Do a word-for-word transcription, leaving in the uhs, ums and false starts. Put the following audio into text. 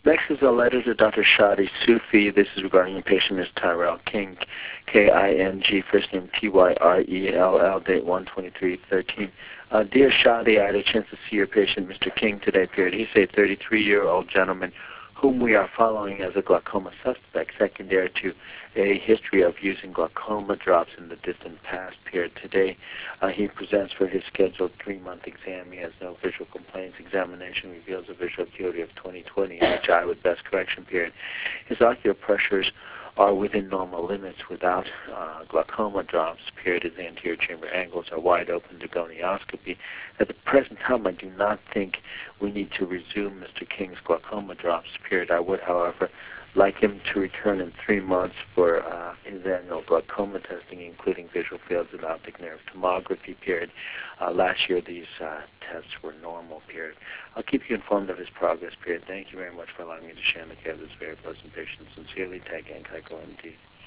Next is a letter to Doctor Shadi Sufi. This is regarding a patient, Miz Tyrell King, K I N G, first name T Y R E L L, date one twenty-three thirteen. Uh, dear Shadi, I had a chance to see your patient, Mister King, today, period. He's a thirty-three-year-old gentleman whom we are following as a glaucoma suspect, secondary to a history of using glaucoma drops in the distant past period. Today, uh, he presents for his scheduled three-month exam. He has no visual complaints. Examination reveals a visual acuity of twenty twenty, in which eye with best correction period. His ocular pressures are within normal limits without uh, glaucoma drops, period. His anterior chamber angles are wide open to gonioscopy. At the present time, I do not think we need to resume Mister King's glaucoma drops, period. I would, however, like him to return in three months for uh, his annual glaucoma testing, including visual fields and optic nerve tomography, period. Uh, last year, these uh, tests were normal, period. I'll keep you informed of his progress, period. Thank you very much for allowing me to share in the care of this very pleasant patient. Sincerely, Tag Ankaiko M D.